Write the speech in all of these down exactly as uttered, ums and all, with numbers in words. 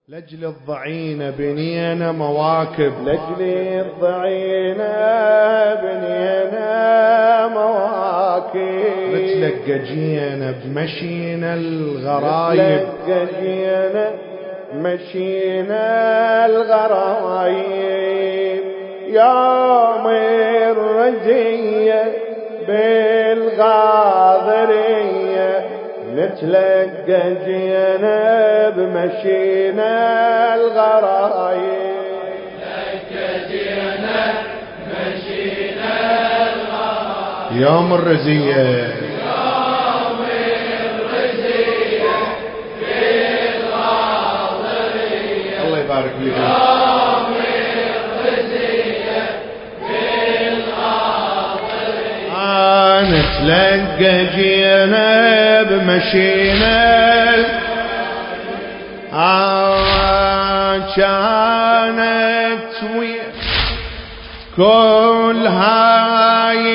لجل الضعينة بنينا مواكب، لجل الضعينة بنينا مواكب، مثلك جينا بمشينا الغرايب، مثلك جينا مشينا الغرايب، يوم الرزية بالغاضرية نتلقى جينا بمشينا الغرايب، نتلقى جينا بمشينا الغرايب، يوم الرزية يوم الرزية بالغاضرية، الله يبارك فيك، يوم الرزية بالغاضرية، آه نتلقى جينا بمشينا آه كانت ويا كل هاي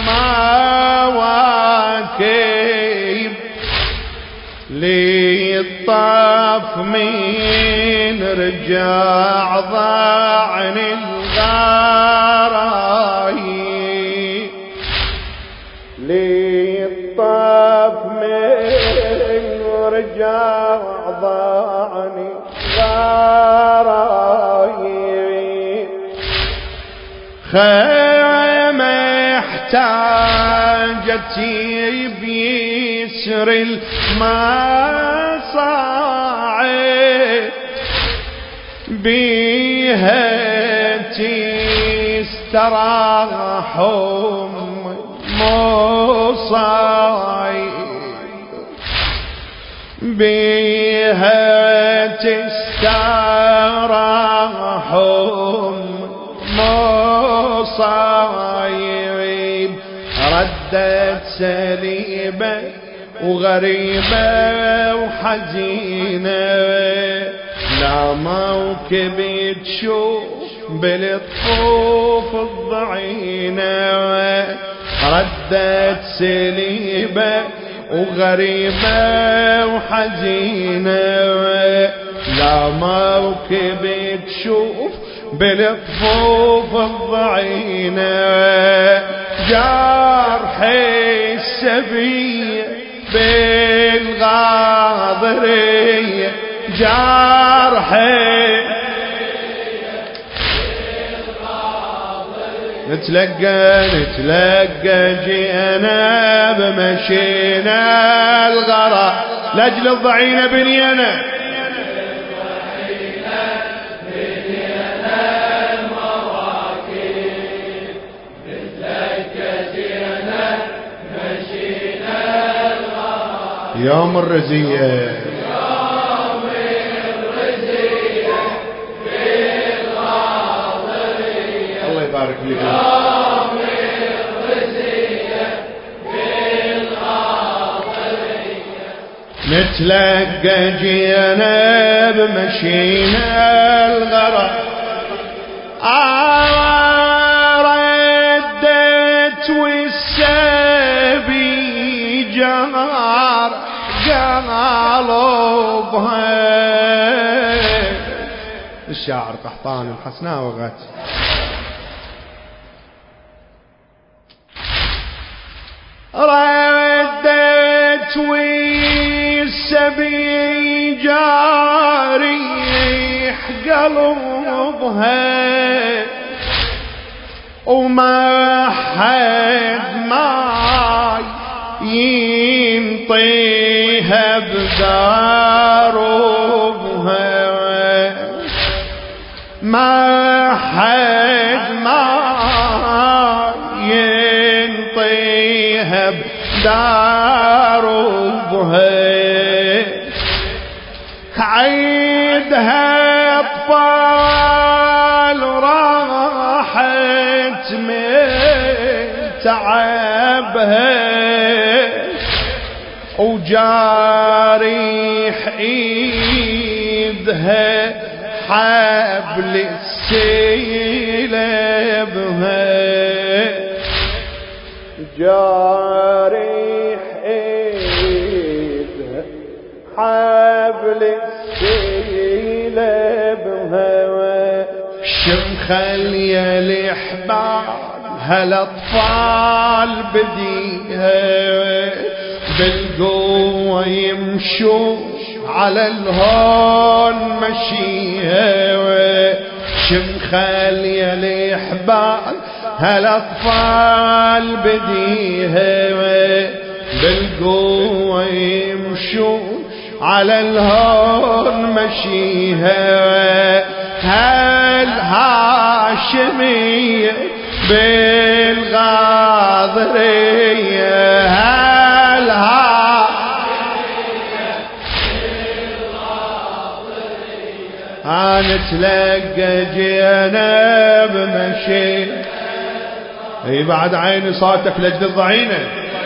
المواكب للطاف من رجع ضاعن الغرايب، للطاف من رجع ضاعني غرايب، خيمة احتاجت بيسر المصاعب بيها تستراحهم مصايب، بيها تستراحهم مصايب، ردت سليبة وغريبة وحزينة لا موكب تشوف بالطوف الضعينة، ردت سليبة وغريبة وحزينة لا موكب تشوف بالطفوف الضعينة، جرح السبية بالغاضرية، جرح نتلقى نتلقى جينا بمشينا الغرا لجل الضعينة بنينا، يوم الرزية يوم الرزية بالغاضرية، الله يبارك فيك، يوم الرزية بالغاضرية، نتلقى جينا بمشينا الغرا آه ردت والسبي جار قلبها، الشاعر قحطان الحسناوي غات ردت والسبي جاريح قلبها، وما حد ما ينطيها بداربها، ما حد ما ينطيها بداربها، عيدها اطفال راحت من تعبها، وجاريح ايدها حبل السيلبها، جاريح ايدها حبل السيلة شمخلية الإحبال هالأطفال بديها بالقوة يمشوا على الهون مشيها شمخلية الإحبال هالأطفال بديها بالقوة يمشوا على الهون مشيها هالهاشمية بالغاضرية هالهاشمية بالغاضرية أنا تلقى جينا بمشي اي بعد عيني صوتك لجد الضعينة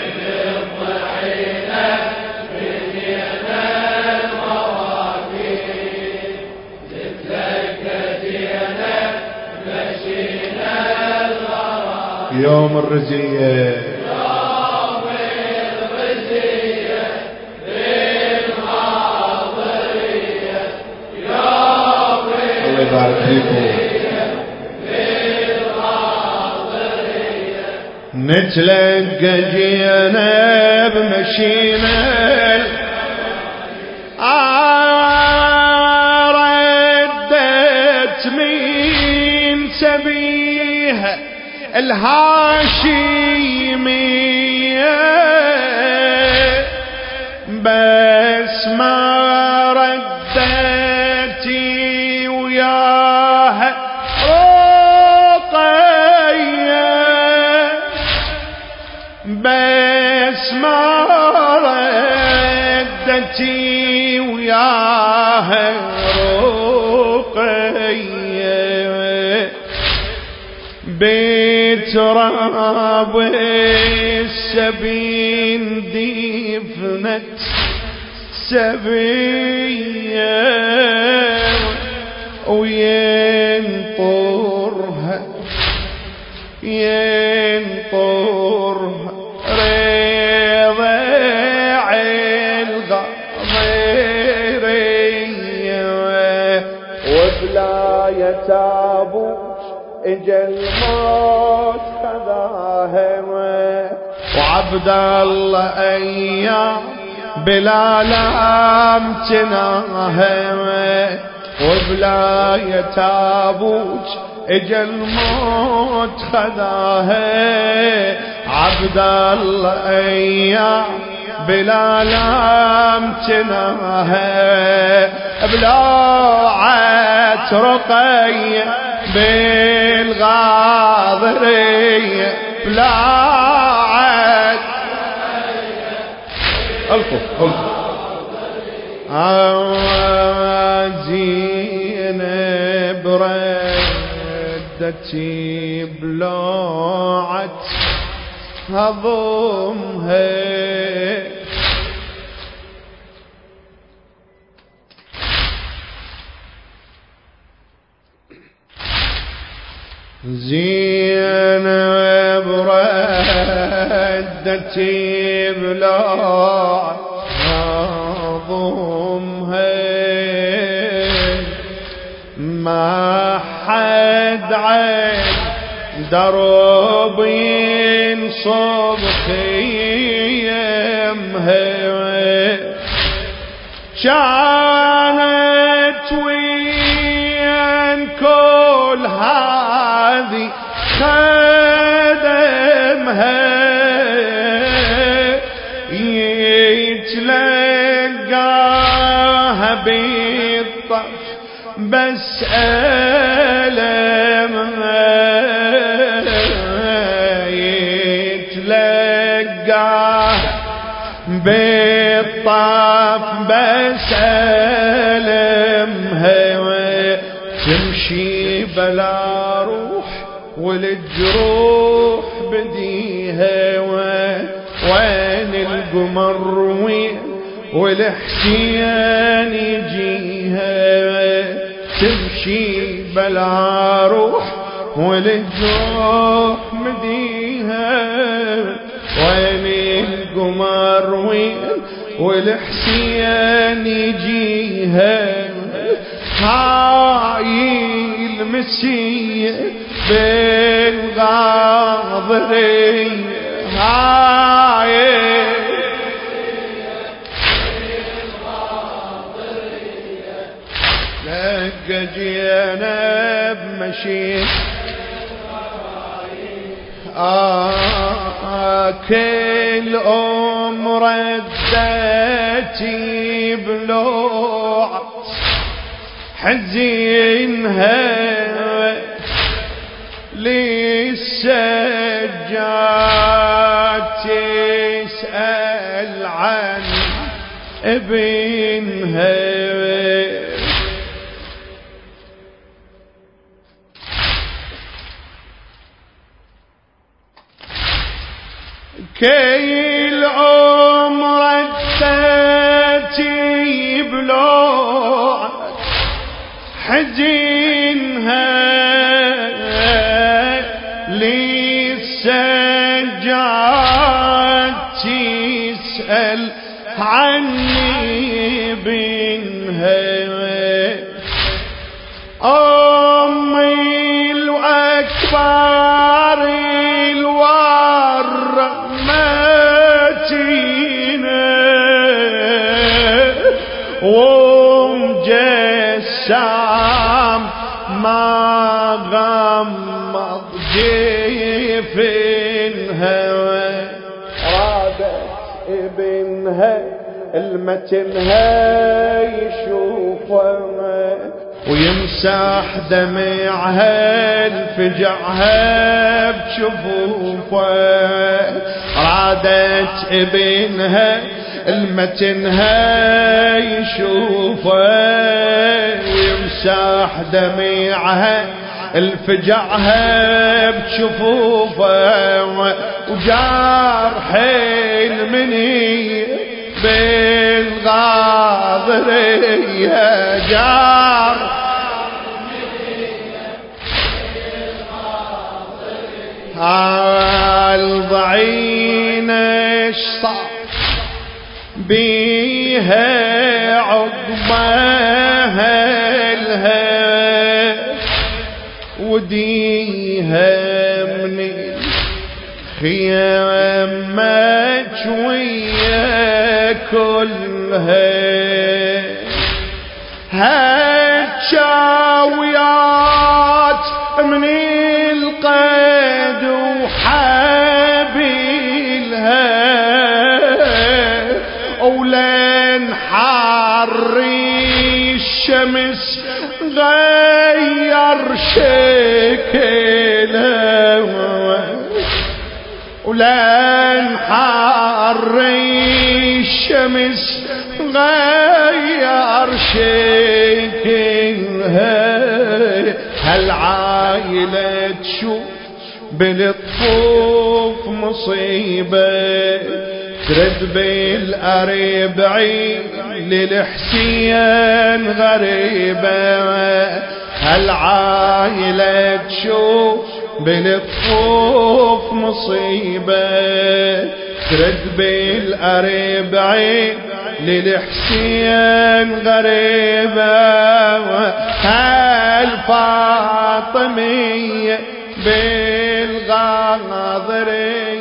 يوم الرزية يوم الرزية بالغاضرية يوم الله يبارك فيكم بالغاضرية نتلقى جينا بمشينا ردت من سبيها الهاشمية بس ما ردتي وياها رقية بس ما ردتي وياها رقية بتراب السبين دفنت سبية وينطرها ينطرها رضيع الغضيرية وبلاية أبوك اجا الموت خذاها وعبد الله ايام بلا لام تناها وبلاية ابوج اجا الموت خذاها عبد الله ايام بلا لام تناها بلاعة رقية بالغاضرية بلاعت القف القف زينب ردتي بلاعت هضمها زينب ردتي بلاعت هضمها ما حد عين درب ينصب خيمها كانت وين كل هذه خدمها يتلقاها بالطف بس ألمها يتلقاها بالطف بس ألمها تمشي بلا روح والجروح بديها وين القمر وين والحسين يجيها تمشي بلا روح والجروح مديها وين القمر وين والحسين يجيها هاي مسية بالغاضرية هاي لقى جينا بمشي آه كل أم ردتي بلوعة حزينها للسجاد تسأل عن ابنها كي العمر تاتي بلوعة حزينها للسجاد تسأل عني بنها أمي الأكبر الوار ماتينا ومجسام ما غمض جيفنها رادت ابنها المتنها يشوفها ويمسح دمعها الفجعها بشفوفها رادت ابنها المتنها يشوفها ويمسح دمعها الفجعها بشفوفها وجرح المني بالغاضرية جار الضعين اشطر بيها عقبها لها وديها من الخيام مجوية كلها هالشاويات من القيد وحابيلها ولين حري الشمس غير شكلها ولين حري الشمس غير شكلها هالعائلة تشوف بالطوف مصيبة ترد بالأربعين للحسين غريبة هالعائلة تشوف بالطوف مصيبة ترد بالأربعين للحسين غريبة هالفاطمية بالغاضرين